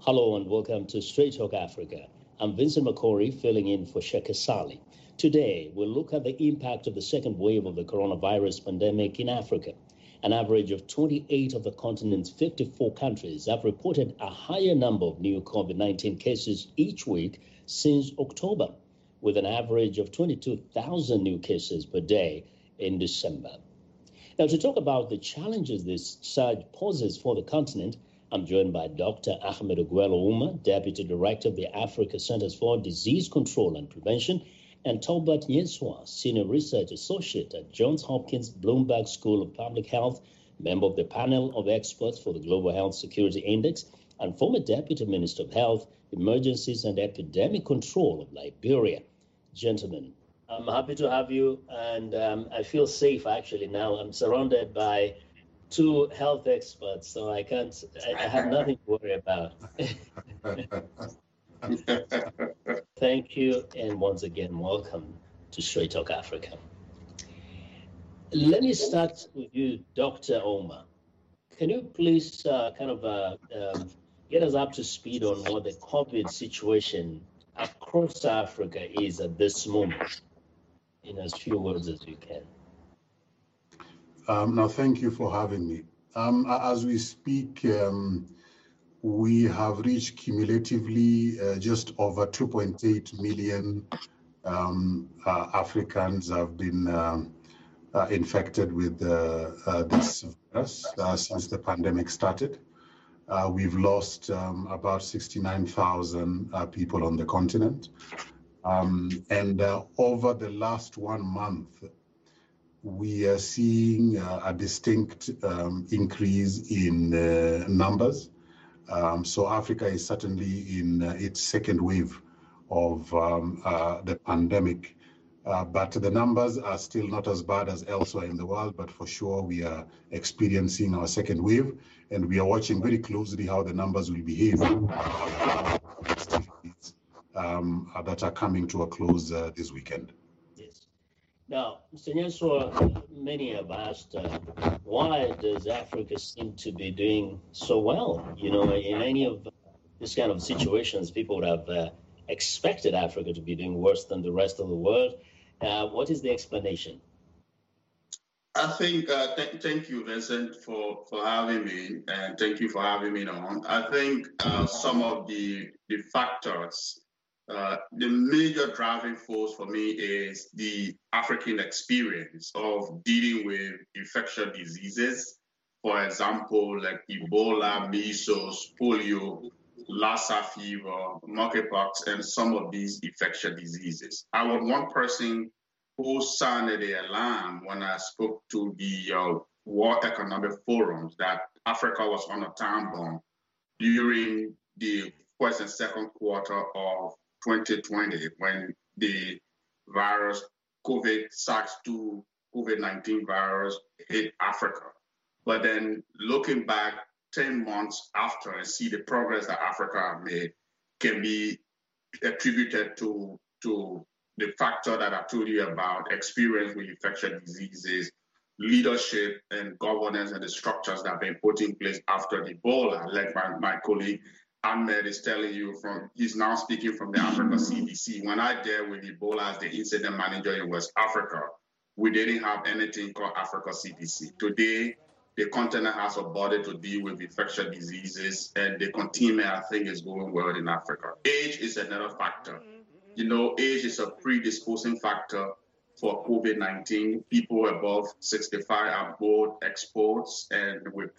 Hello and welcome to Straight Talk Africa. I'm Vincent McCory, filling in for Sheka Sali. Today, we'll look at the impact of the second wave of the coronavirus pandemic in Africa. An average of 28 of the continent's 54 countries have reported a higher number of new COVID-19 cases each week since October, with an average of 22,000 new cases per day in December. Now, to talk about the challenges this surge poses for the continent, I'm joined by Dr. Ahmed Oguelo Uma, Deputy Director of the Africa Centers for Disease Control and Prevention, and Tolbert Nyeswa, Senior Research Associate at Johns Hopkins Bloomberg School of Public Health, member of the panel of experts for the Global Health Security Index, and former Deputy Minister of Health, Emergencies and Epidemic Control of Liberia. Gentlemen, I'm happy to have you, and I feel safe actually now. I'm surrounded by two health experts, so I have nothing to worry about. Thank you, and once again, welcome to Straight Talk Africa. Let me start with you, Dr. Oma. Can you please get us up to speed on what the COVID situation across Africa is at this moment, in as few words as you can? No, thank you for having me. As we speak, we have reached cumulatively just over 2.8 million Africans have been infected with this virus since the pandemic started. We've lost about 69,000 people on the continent. And over the last 1 month, we are seeing a distinct increase in numbers. So Africa is certainly in its second wave of the pandemic. But the numbers are still not as bad as elsewhere in the world, but for sure we are experiencing our second wave, and we are watching very closely how the numbers will behave that are coming to a close this weekend. Now, Mr. Nyeswa, many have asked, why does Africa seem to be doing so well? You know, in any of this kind of situations, people would have expected Africa to be doing worse than the rest of the world. What is the explanation? I think, thank you, Vincent, for having me, and thank you for having me on. I think some of the factors, the major driving force for me is the African experience of dealing with infectious diseases. For example, like Ebola, measles, polio, Lassa fever, monkeypox, and some of these infectious diseases. I was one person who sounded the alarm when I spoke to the World Economic Forum that Africa was on a time bomb during the first and second quarter of 2020, when the virus, SARS-2, COVID-19 virus hit Africa. But then looking back 10 months after and see the progress that Africa made can be attributed to the factor that I told you about, experience with infectious diseases, leadership and governance and the structures that have been put in place after Ebola, like my colleague Ahmed is telling you from, he's now speaking from the Africa CDC. When I dealt with Ebola as the incident manager in West Africa, we didn't have anything called Africa CDC. Today, the continent has a body to deal with infectious diseases, and the containment, I think, is going well in Africa. Age is another factor. You know, age is a predisposing factor for COVID-19. People above 65 are both exposed and with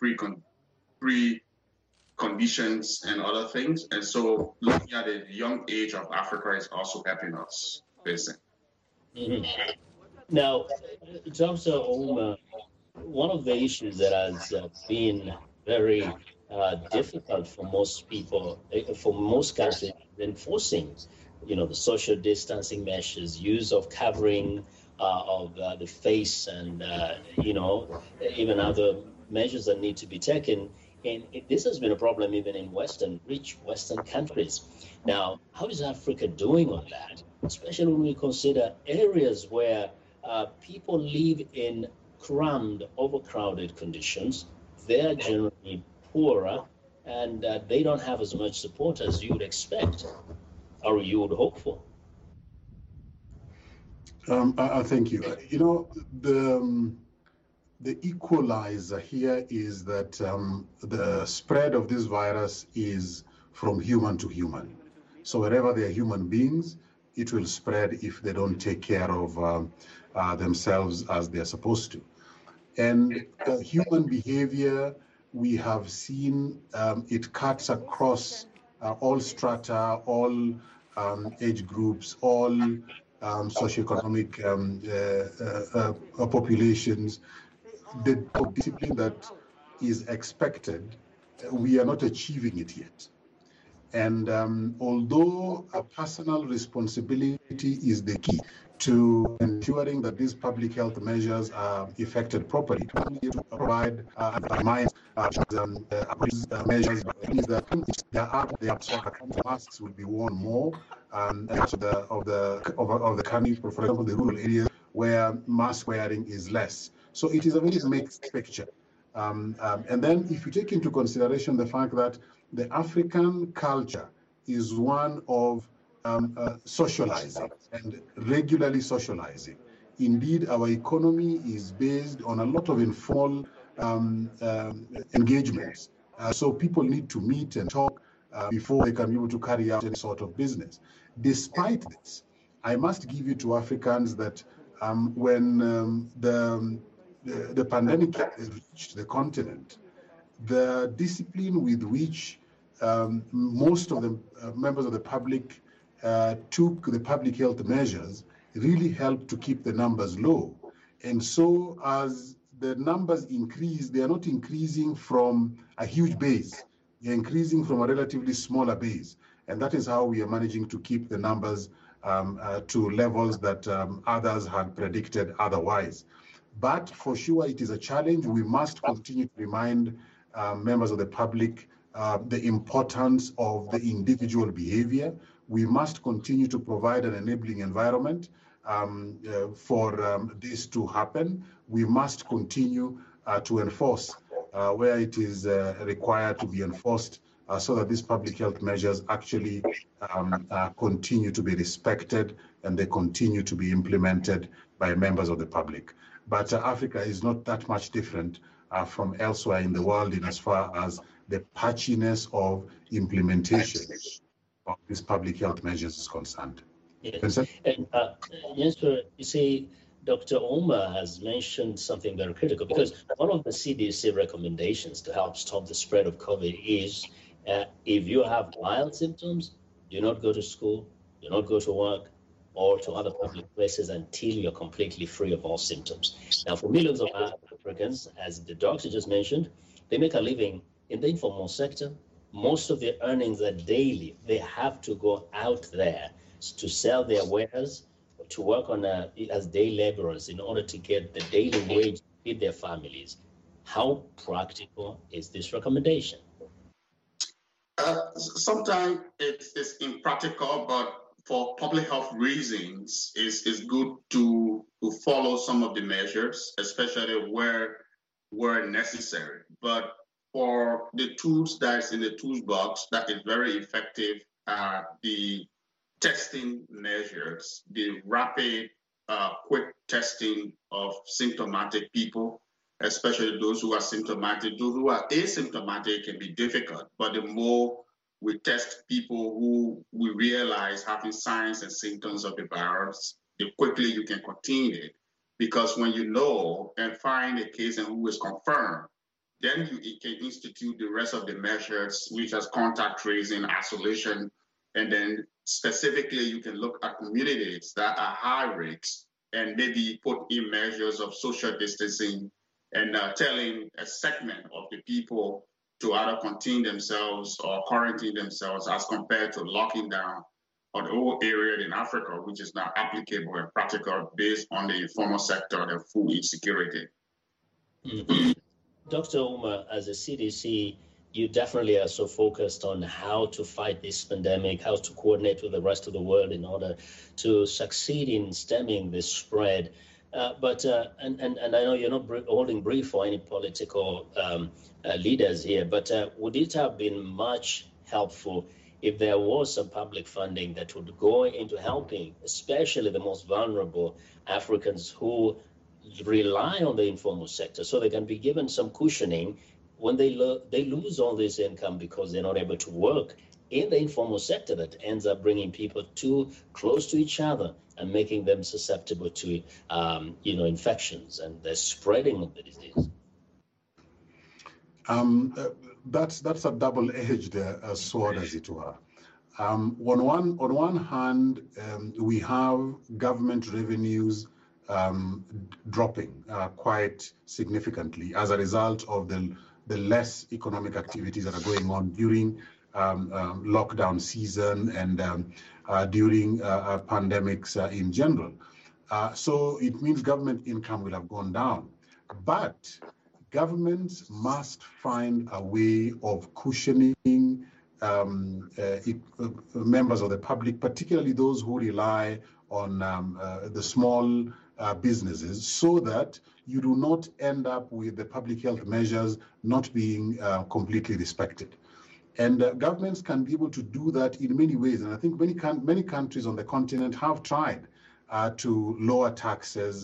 pre-conditions and other things. And so looking at the young age of Africa is also helping us, basically. Mm-hmm. Now, Dr. Oma, one of the issues that has been very difficult for most people, for most countries, enforcing, you know, the social distancing measures, use of covering of the face, and you know, even other measures that need to be taken. And this has been a problem even in rich Western countries. Now, how is Africa doing on that? Especially when we consider areas where people live in crammed, overcrowded conditions. They are generally poorer, and they don't have as much support as you would expect or you would hope for. I thank you. You know, the equalizer here is that the spread of this virus is from human to human. So wherever there are human beings, it will spread if they don't take care of themselves as they're supposed to. And human behavior, we have seen it cuts across all strata, all age groups, all socioeconomic populations. The discipline that is expected, we are not achieving it yet. And although a personal responsibility is the key to ensuring that these public health measures are effected properly, to provide measures is that the masks will be worn more of the country, for example, the rural areas where mask wearing is less. So it is a very mixed picture. And then if you take into consideration the fact that the African culture is one of socializing and regularly socializing. Indeed, our economy is based on a lot of informal engagements. So people need to meet and talk before they can be able to carry out any sort of business. Despite this, I must give it to Africans that when the pandemic reached the continent, the discipline with which most of the members of the public took the public health measures really helped to keep the numbers low. And so as the numbers increase, they are not increasing from a huge base. They're increasing from a relatively smaller base. And that is how we are managing to keep the numbers to levels that others had predicted otherwise. But for sure, it is a challenge. We must continue to remind members of the public the importance of the individual behavior. We must continue to provide an enabling environment for this to happen. We must continue to enforce where it is required to be enforced so that these public health measures actually continue to be respected and they continue to be implemented by members of the public. But Africa is not that much different from elsewhere in the world in as far as the patchiness of implementation of these public health measures is concerned. Yes. And yes, sir, you see, Dr. Ouma has mentioned something very critical, because one of the CDC recommendations to help stop the spread of COVID is if you have mild symptoms, do not go to school, do not go to work or to other public places until you're completely free of all symptoms. Now, for millions of Africans, as the doctor just mentioned, they make a living in the informal sector. Most of their earnings are daily. They have to go out there to sell their wares, to work on as day laborers in order to get the daily wage to feed their families. How practical is this recommendation? Sometimes it's impractical, but for public health reasons, it's good to follow some of the measures, especially where necessary. But for the tools that's in the toolbox that is very effective, the testing measures, the rapid, quick testing of symptomatic people, especially those who are symptomatic. Those who are asymptomatic can be difficult, but the more we test people who we realize having signs and symptoms of the virus, the quickly you can contain it. Because when you know and find a case and who is confirmed, then you can institute the rest of the measures, which is contact tracing, isolation, and then specifically you can look at communities that are high risk and maybe put in measures of social distancing and telling a segment of the people to either contain themselves or quarantine themselves, as compared to locking down on the whole area in Africa, which is not applicable and practical based on the informal sector and food insecurity. Mm-hmm. Dr. Ouma, as a CDC, you definitely are so focused on how to fight this pandemic, how to coordinate with the rest of the world in order to succeed in stemming this spread. And I know you're not holding brief for any political leaders here, but would it have been much helpful if there was some public funding that would go into helping, especially the most vulnerable Africans who rely on the informal sector, so they can be given some cushioning when they lose all this income because they're not able to work in the informal sector, that ends up bringing people too close to each other and making them susceptible to, infections and the spreading of the disease. That's a double-edged sword, as it were. On one hand, we have government revenues dropping quite significantly as a result of the less economic activities that are going on during lockdown season and during pandemics in general. So it means government income will have gone down. But governments must find a way of cushioning members of the public, particularly those who rely on the small businesses, so that you do not end up with the public health measures not being completely respected. And governments can be able to do that in many ways. And I think many countries on the continent have tried to lower taxes,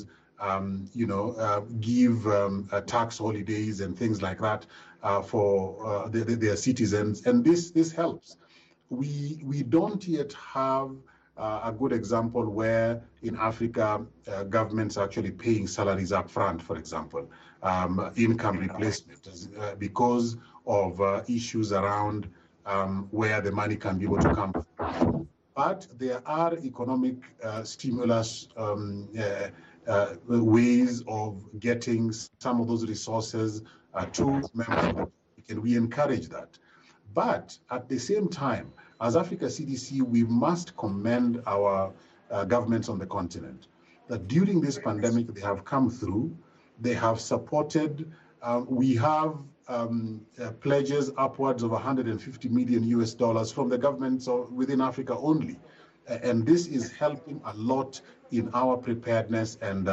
give tax holidays and things like that for their citizens. And this helps. We don't yet have a good example where in Africa governments are actually paying salaries up front, for example, income replacement, because of issues around where the money can be able to come from. But there are economic stimulus ways of getting some of those resources to members of the public, and we encourage that. But at the same time, as Africa CDC, we must commend our governments on the continent that during this pandemic, they have come through, they have supported, we have pledges upwards of $150 million US from the governments within Africa only. And this is helping a lot in our preparedness and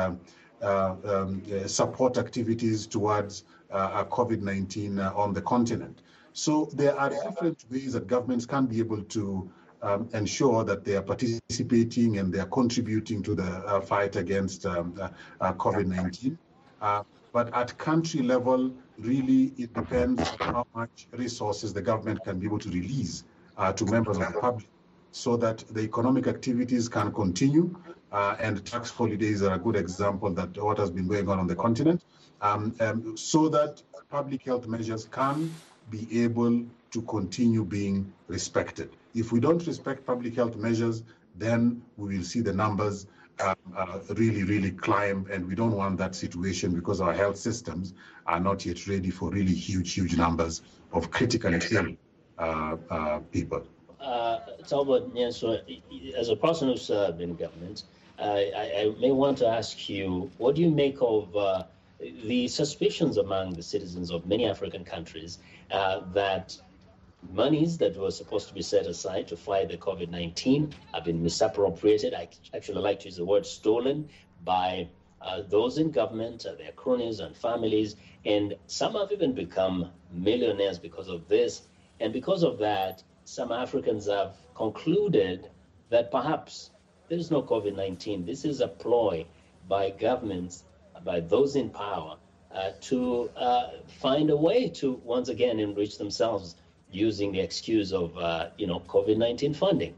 support activities towards COVID-19 on the continent. So there are different ways that governments can be able to ensure that they are participating and they are contributing to the fight against COVID-19. But at country level, really, it depends on how much resources the government can be able to release to members of the public so that the economic activities can continue. And tax holidays are a good example that what has been going on the continent, so that public health measures can be able to continue being respected. If we don't respect public health measures, then we will see the numbers really climb, and we don't want that situation because our health systems are not yet ready for really huge numbers of critically ill people. Talbot Nyeso, as a person who's served in government, I may want to ask you, what do you make of the suspicions among the citizens of many African countries that monies that were supposed to be set aside to fight the COVID-19 have been misappropriated? I actually like to use the word stolen by those in government, their cronies and families, and some have even become millionaires because of this. And because of that, some Africans have concluded that perhaps there is no COVID-19. This is a ploy by governments, by those in power, to find a way to once again enrich themselves using the excuse of COVID-19 funding.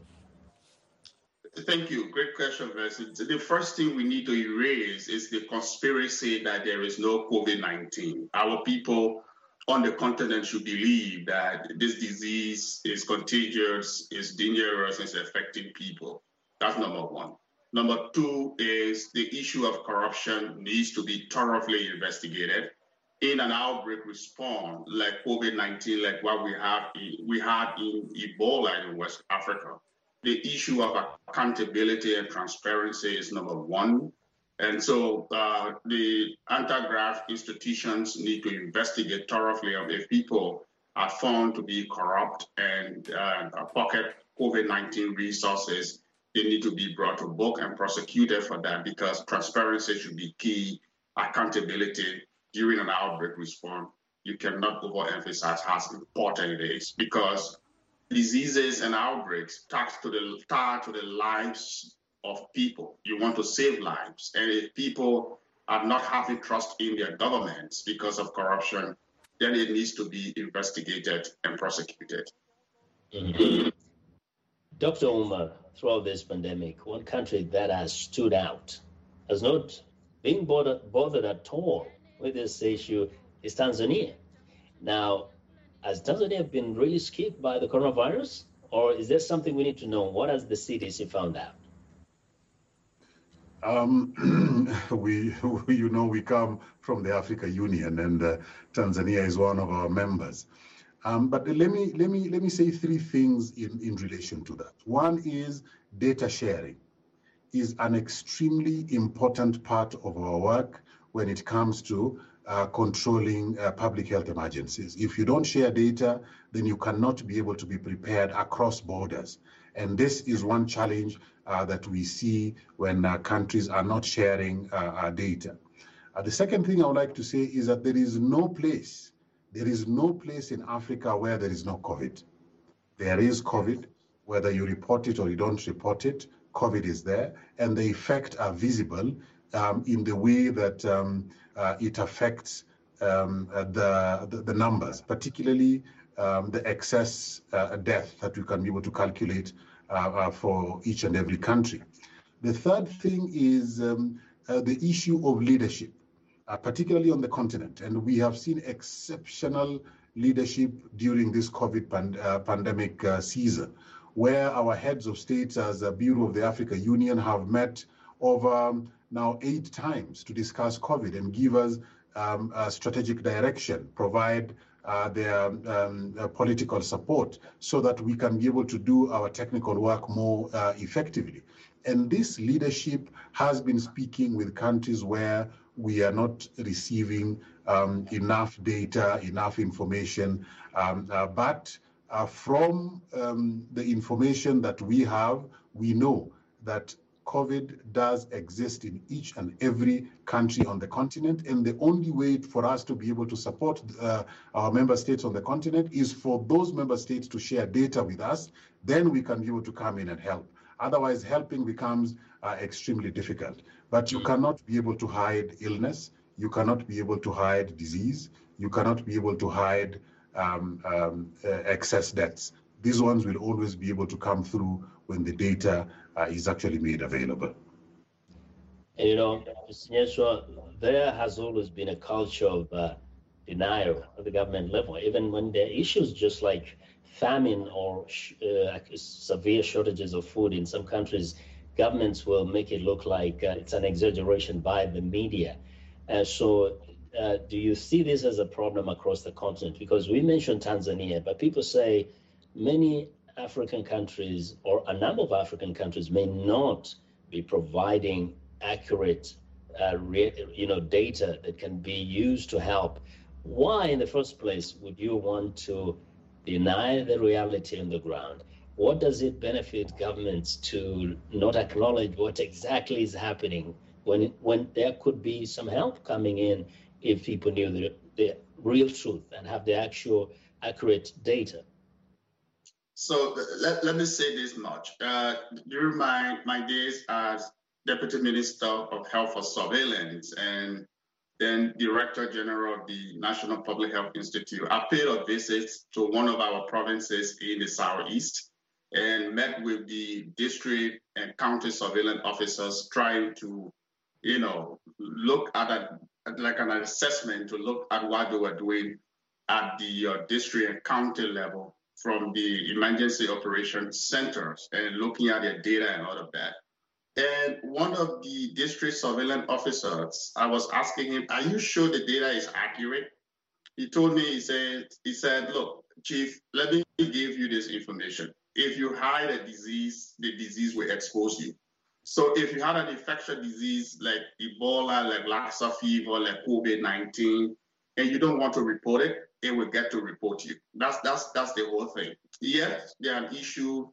Thank you. Great question, Vincent. The first thing we need to erase is the conspiracy that there is no COVID-19. Our people on the continent should believe that this disease is contagious, is dangerous, is affecting people. That's number one. Number two is the issue of corruption needs to be thoroughly investigated. In an outbreak response like COVID-19, like what we had in Ebola in West Africa, the issue of accountability and transparency is number one. And so the anti-graft institutions need to investigate thoroughly if people are found to be corrupt and pocket COVID-19 resources. they need to be brought to book and prosecuted for that, because transparency should be key, accountability during an outbreak response. You cannot overemphasize how important it is, because diseases and outbreaks tie to the lives of people. You want to save lives. And if people are not having trust in their governments because of corruption, then it needs to be investigated and prosecuted. Mm-hmm. Dr. Umar, throughout this pandemic, one country that has stood out, has not been bothered at all with this issue, is Tanzania. Now, has Tanzania been really skipped by the coronavirus, or is there something we need to know? What has the CDC found out? We come from the Africa Union, and Tanzania is one of our members. But let me say three things in relation to that. One is data sharing is an extremely important part of our work when it comes to controlling public health emergencies. If you don't share data, then you cannot be able to be prepared across borders. And this is one challenge that we see when countries are not sharing data. The second thing I would like to say is that there is no place in Africa where there is no COVID. There is COVID, whether you report it or you don't report it, COVID is there, and the effects are visible in the way that it affects the numbers, particularly the excess death that we can be able to calculate for each and every country. The third thing is the issue of leadership, particularly on the continent. And we have seen exceptional leadership during this COVID pandemic season, where our heads of states as a Bureau of the Africa Union have met over now 8 times to discuss COVID and give us a strategic direction, provide their political support so that we can be able to do our technical work more effectively. And this leadership has been speaking with countries where we are not receiving enough data, enough information, but from the information that we have, we know that COVID does exist in each and every country on the continent, and the only way for us to be able to support our member states on the continent is for those member states to share data with us. Then we can be able to come in and help. Otherwise, helping becomes extremely difficult. But you cannot be able to hide illness. You cannot be able to hide disease. You cannot be able to hide excess deaths. These ones will always be able to come through when the data is actually made available. And, Mr. Nyeswa, there has always been a culture of denial at the government level, even when there are issues just like famine or severe shortages of food in some countries. Governments will make it look like it's an exaggeration by the media. So do you see this as a problem across the continent? Because we mentioned Tanzania, but people say many African countries or a number of African countries may not be providing accurate data that can be used to help. Why in the first place would you want to deny the reality on the ground? What does it benefit governments to not acknowledge what exactly is happening when there could be some help coming in if people knew the real truth and have the actual accurate data? So let me say this much. During my days as Deputy Minister of Health for Surveillance and then Director General of the National Public Health Institute, I paid a visit to one of our provinces in the Southeast and met with the district and county surveillance officers trying to, look at an assessment to look at what they were doing at the district and county level from the emergency operations centers and looking at their data and all of that. And one of the district surveillance officers, I was asking him, are you sure the data is accurate? He told me, he said, look, Chief, let me give you this information. If you hide a disease, the disease will expose you. So if you had an infectious disease like Ebola, like Lassa fever, like COVID-19, and you don't want to report it, it will get to report you. That's the whole thing. Yes, there are an issue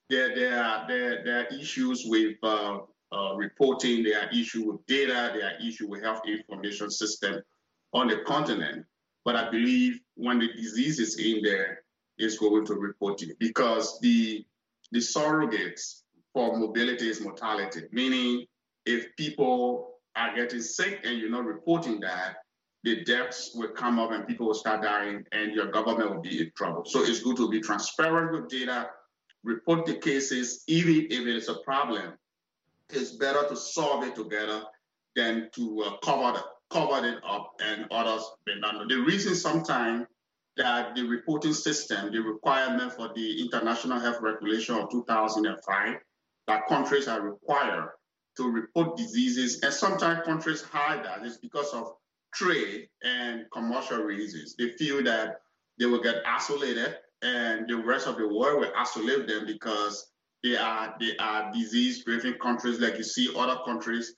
There are issues with reporting, there are issues with data, there are issues with health information system on the continent. But I believe when the disease is in there, it's going to report it, because the surrogates for mobility is mortality, meaning if people are getting sick and you're not reporting that, the deaths will come up and people will start dying and your government will be in trouble. So it's good to be transparent with data, report the cases, even if it is a problem. It's better to solve it together than to cover it up and others been done. The reason sometimes that the reporting system, the requirement for the International Health Regulation of 2005, that countries are required to report diseases, and sometimes countries hide that, is because of trade and commercial reasons. They feel that they will get isolated and the rest of the world will isolate them because they are disease-driven countries. Like you see other countries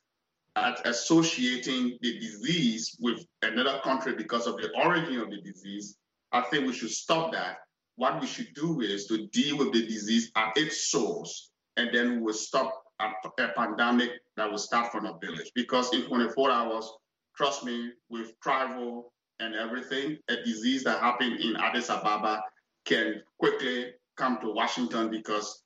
associating the disease with another country because of the origin of the disease. I think we should stop that. What we should do is to deal with the disease at its source, and then we will stop a pandemic that will start from a village. Because in 24 hours, trust me, with travel and everything, a disease that happened in Addis Ababa can quickly come to Washington because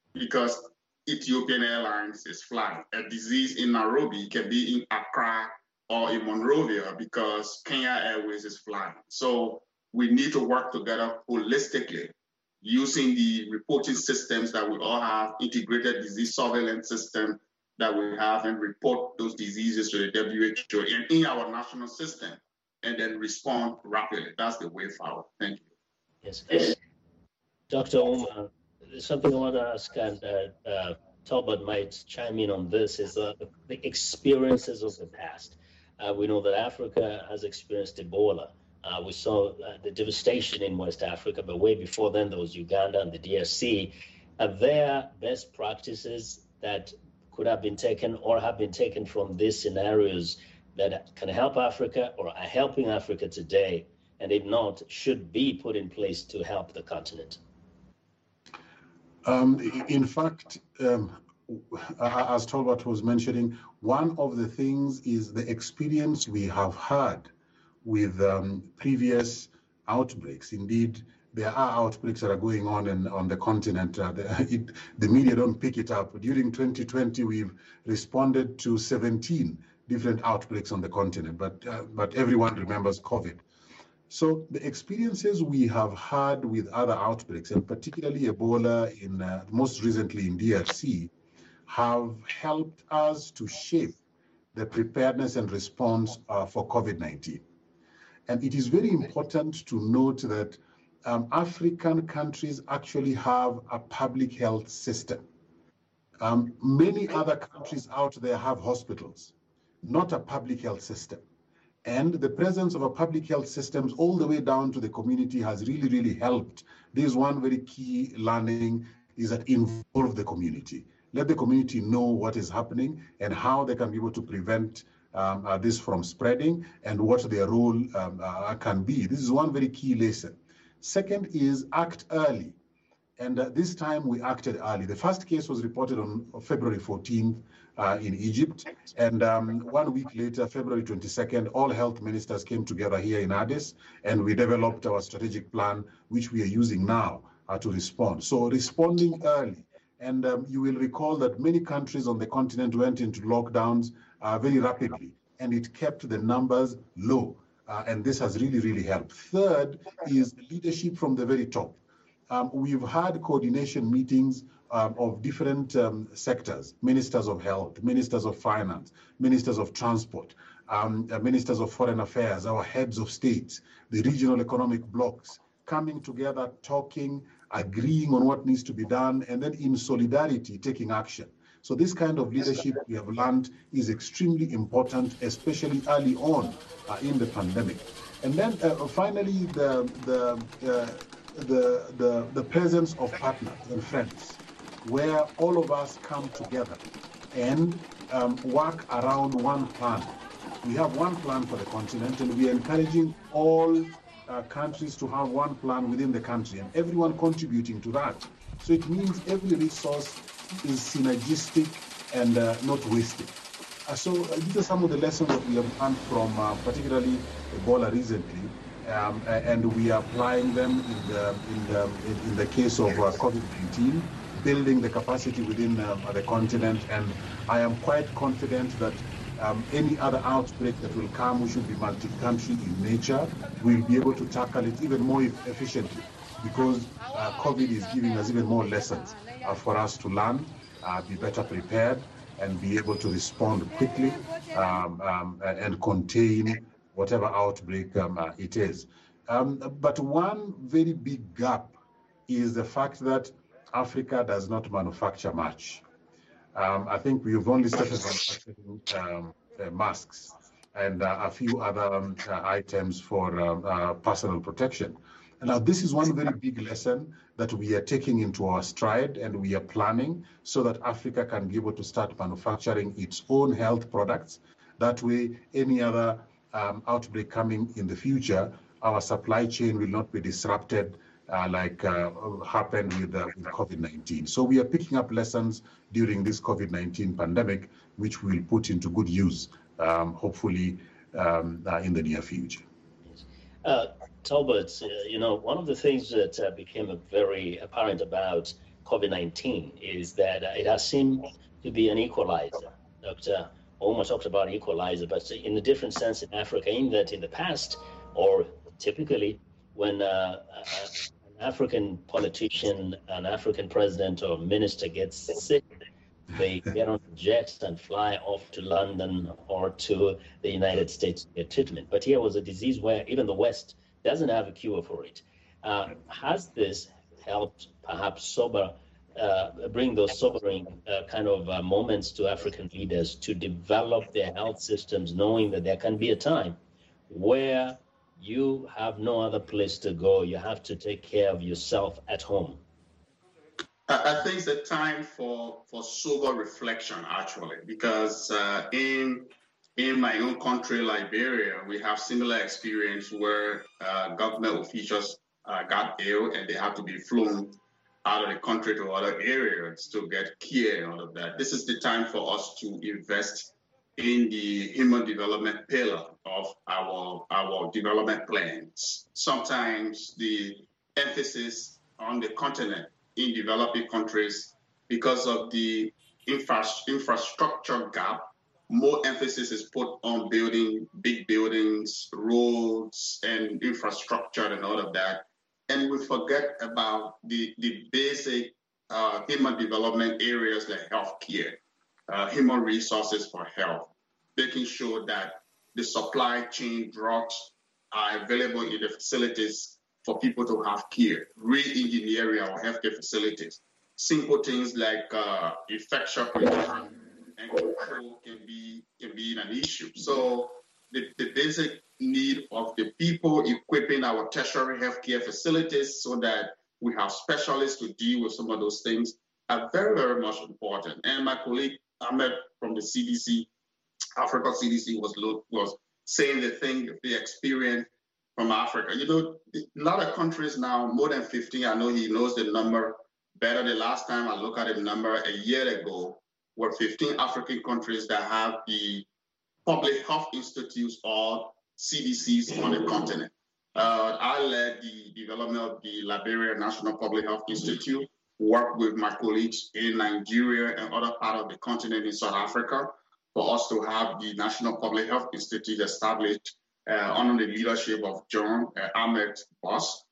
Ethiopian Airlines is flying. A disease in Nairobi can be in Accra or in Monrovia because Kenya Airways is flying. So we need to work together holistically using the reporting systems that we all have, integrated disease surveillance system that we have, and report those diseases to the WHO and in our national system, and then respond rapidly. That's the way forward. Thank you. Yes. Dr. Ouma, something I want to ask, and Talbot might chime in on this, is the experiences of the past. We know that Africa has experienced Ebola. We saw the devastation in West Africa, but way before then, there was Uganda and the DRC. Are there best practices that could have been taken or have been taken from these scenarios that can help Africa or are helping Africa today, and if not, should be put in place to help the continent? In fact, as Talbot was mentioning, one of the things is the experience we have had with previous outbreaks. Indeed, there are outbreaks that are going on the continent. The media don't pick it up. During 2020, we've responded to 17 different outbreaks on the continent, but everyone remembers COVID. So the experiences we have had with other outbreaks, and particularly Ebola, most recently in DRC, have helped us to shape the preparedness and response for COVID-19. And it is very important to note that African countries actually have a public health system. Many other countries out there have hospitals, not a public health system. And the presence of a public health systems all the way down to the community has really, really helped. This one very key learning is that involve the community. Let the community know what is happening and how they can be able to prevent this from spreading and what their role can be. This is one very key lesson. Second is act early. And this time we acted early. The first case was reported on February 14th in Egypt. And 1 week later, February 22nd, all health ministers came together here in Addis, and we developed our strategic plan, which we are using now to respond. So responding early. And you will recall that many countries on the continent went into lockdowns very rapidly, and it kept the numbers low. And this has really, really helped. Third is leadership from the very top. We've had coordination meetings of different sectors, ministers of health, ministers of finance, ministers of transport, ministers of foreign affairs, our heads of states, the regional economic blocs, coming together, talking, agreeing on what needs to be done, and then in solidarity, taking action. So this kind of leadership we have learned is extremely important, especially early on in the pandemic. And then finally, the presence of partners and friends, where all of us come together and work around one plan. We have one plan for the continent, and we are encouraging all countries to have one plan within the country and everyone contributing to that. So it means every resource is synergistic and not wasted. So these are some of the lessons that we have learned from particularly Ebola recently, and we are applying them in the case of COVID-19, building the capacity within the continent. And I am quite confident that any other outbreak that will come, which will be multi-country in nature, we'll be able to tackle it even more efficiently, because COVID is giving us even more lessons for us to learn, be better prepared, and be able to respond quickly and contain whatever outbreak it is. But one very big gap is the fact that Africa does not manufacture much. I think we've only started manufacturing masks and a few other items for personal protection. And now this is one very big lesson that we are taking into our stride, and we are planning so that Africa can be able to start manufacturing its own health products. That way, any other outbreak coming in the future, our supply chain will not be disrupted like happened with COVID-19. So we are picking up lessons during this COVID-19 pandemic, which we will put into good use, hopefully in the near future. Talbot, one of the things that became very apparent about COVID-19 is that it has seemed to be an equalizer. Dr. Ouma talked about equalizer, but in a different sense in Africa, in that in the past, or typically, when an African politician, an African president or minister gets sick, they get on a jet and fly off to London or to the United States to get treatment. But here was a disease where even the West doesn't have a cure for it. Has this helped perhaps bring those sobering kind of moments to African leaders to develop their health systems, knowing that there can be a time where you have no other place to go, you have to take care of yourself at home? I think it's a time for sober reflection, actually, because in my own country, Liberia, we have similar experience where government officials got ill and they have to be flown out of the country to other areas to get care and all of that. This is the time for us to invest in the human development pillar of our development plans. Sometimes the emphasis on the continent in developing countries, because of the infrastructure gap, more emphasis is put on building big buildings, roads, and infrastructure and all of that. And we forget about the basic human development areas like healthcare, human resources for health, making sure that the supply chain drugs are available in the facilities for people to have care, re-engineering our healthcare facilities. Simple things like infection prevention and control can be an issue. So the basic need of the people equipping our tertiary healthcare facilities so that we have specialists to deal with some of those things are very, very much important. And my colleague Ahmed from the CDC, Africa CDC, was saying the experience from Africa. A lot of countries now, more than 15, I know he knows the number better. The last time I looked at the number a year ago, were 15 African countries that have the public health institutes or CDCs on the continent. I led the development of the Liberia National Public Health Institute, worked with my colleagues in Nigeria and other parts of the continent in South Africa for us to have the National Public Health Institute established under the leadership of John Ahmed Boss.